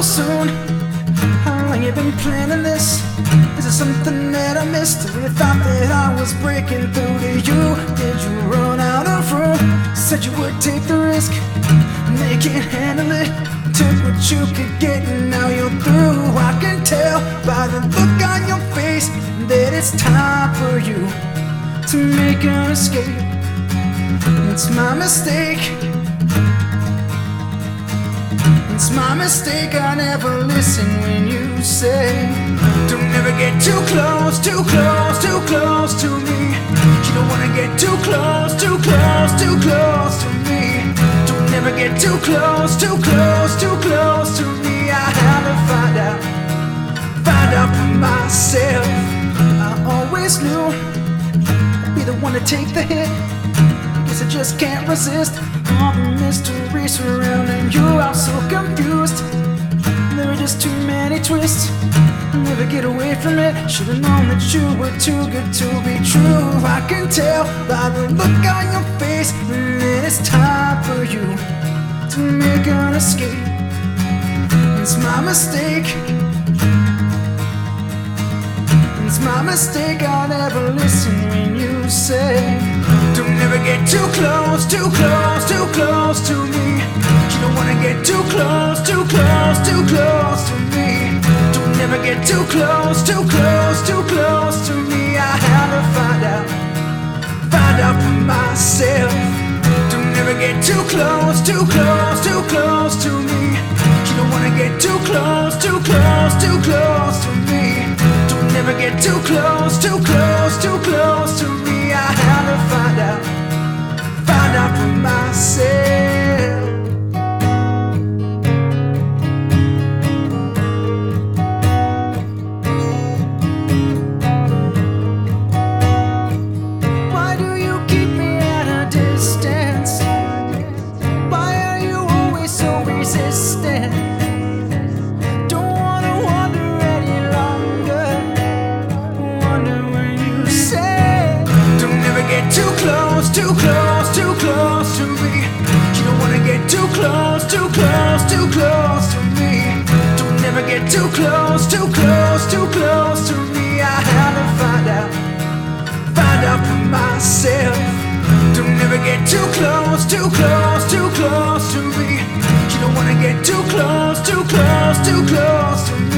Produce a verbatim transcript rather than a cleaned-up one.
so soon. How long you been planning this? Is it something that I missed? Or you thought that I was breaking through to you? Did you run out of room? Said you would take the risk, and they can't handle it. Took what you could get and now you're through. I can tell by the look on your face that it's time for you to make an escape. It's my mistake. It's my mistake, I never listen when you say don't ever get too close, too close, too close to me. You don't wanna get too close, too close, too close to me. Don't ever get too close, too close, too close to me. I have to find out, find out for myself. I always knew I'd be the one to take the hit. Guess I just can't resist all the mystery surrounding you. I'm so confused, there are just too many twists. I'll never get away from it. Should've known that you were too good to be true. I can tell by the look on your face that it's time for you to make an escape. It's my mistake. It's my mistake, I'll never listen when you say don't ever get too close, too close, too close to me. You don't wanna get too close, too close, too close to me. Don't ever get too close, too close, too close to me. I have to find out, find out for myself. Don't ever get too close, too close, too close to me. You don't wanna get too close, too close, too close to me. Don't ever get too close, too close, too close to me. I have to find out, find out for myself. Why do you keep me at a distance? Why are you always so resistant? Don't wanna wonder any longer. Wonder when you say don't ever get too close, too close, too close to me. You don't wanna get too close, too close, too close to me. Don't ever get too close, too close, too close to me. I have to find out, find out for myself. Don't ever get too close, too close, too close to me. You don't wanna get too close, too close, too close to me.